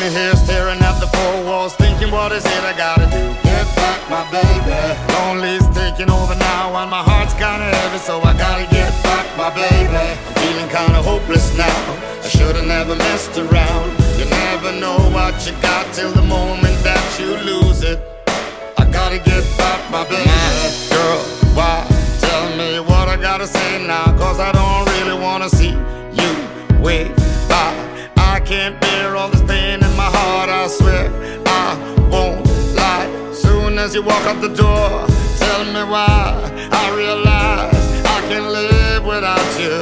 Sitting here staring at the four walls, thinking what is it I gotta do? Get back my baby. Lonely's taking over now and my heart's kinda heavy, so I gotta get back my baby. I'm feeling kinda hopeless now, I should've never messed around. You never know what you got till the moment that you lose it. I gotta get back my baby. Girl, why? Tell me what I gotta say now, cause I don't really wanna see you wave by. I can't bear all this pain in my heart, I swear I won't lie. Soon as you walk out the door, tell me why. I realize I can't live without you.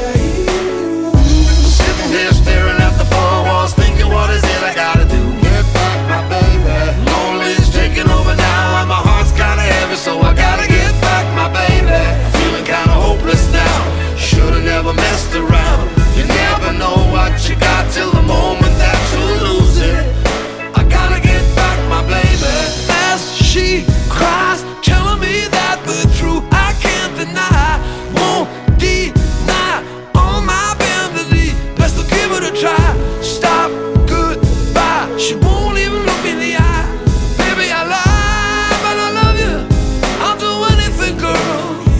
Sitting here staring at the four walls, thinking what is it I gotta do? Get back my baby. Lonely's taking over now and my heart's kinda heavy, so I gotta get back my baby. Feeling kinda hopeless now, should've never messed around. You never know what you got till the moment that you lose it. I gotta get back my baby. As she cries, telling me that the truth I can't deny, won't deny all my vanity. Best to give it a try. Stop, goodbye. She won't even look me in the eye. Baby, I lie, but I love you. I'll do anything, girl.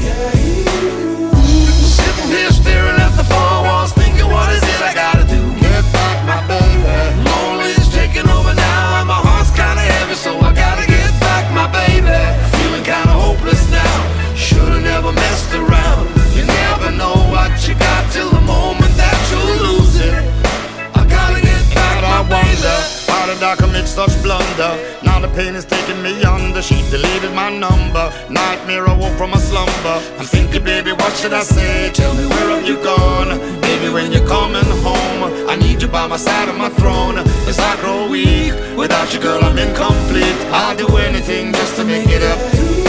Sitting here staring at the four walls, thinking what is it I gotta do? Get back my baby. Lonely's taking over now and my heart's kinda heavy, so I gotta get back my baby. Feeling kinda hopeless now, should've never messed around. You never know what you got till the moment that you lose it. I gotta get back my baby. Why did I commit such blunder? Now the pain is taking me under. She deleted my number. Nightmare, I woke from a slumber. I'm thinking, baby, what should I say? Tell me, where have you gone? Baby, when you're coming home, I need you by my side of my throne. As I grow weak, without you, girl, I'm incomplete. I'll do anything just to make it up.